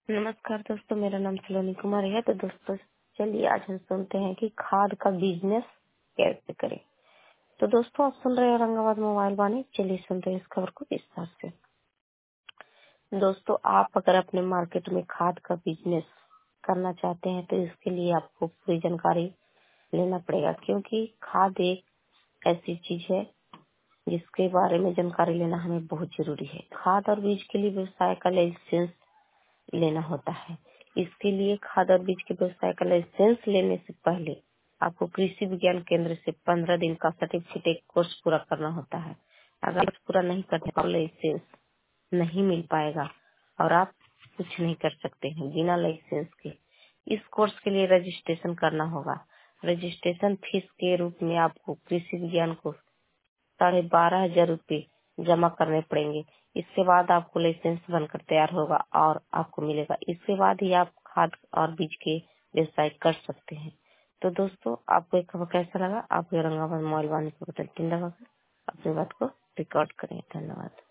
नमस्कार दोस्तों, मेरा नाम सलोनी कुमार है। तो दोस्तों चलिए आज हम सुनते हैं कि खाद का बिजनेस कैसे करें। तो दोस्तों आप सुन रहे हैं औरंगाबाद मोबाइल वाणी। चलिए सुनते हैं इस खबर को विस्तार से। दोस्तों आप अगर अपने मार्केट में खाद का बिजनेस करना चाहते हैं तो इसके लिए आपको पूरी जानकारी लेना पड़ेगा, क्योंकि खाद एक ऐसी चीज है जिसके बारे में जानकारी लेना हमें बहुत जरूरी है। खाद और बीज के लिए व्यवसाय का लाइसेंस लेना होता है। इसके लिए खाद और बीज के व्यवसाय का लाइसेंस लेने से पहले आपको कृषि विज्ञान केंद्र से 15 दिन का सर्टिफिकेट कोर्स पूरा करना होता है। अगर आप पूरा नहीं करते तो लाइसेंस नहीं मिल पाएगा और आप कुछ नहीं कर सकते हैं बिना लाइसेंस के। इस कोर्स के लिए रजिस्ट्रेशन करना होगा। रजिस्ट्रेशन फीस के रूप में आपको कृषि विज्ञान को 12,500 रूपए जमा करने पड़ेंगे। इसके बाद आपको लाइसेंस बनकर तैयार होगा और आपको मिलेगा। इसके बाद ही आप खाद और बीज के व्यवसाय कर सकते हैं। तो दोस्तों आपको एक खबर कैसा लगा? आप औरंगाबाद मोबाइल वाणी को बटन लगाकर अपनी बात को रिकॉर्ड करें। धन्यवाद।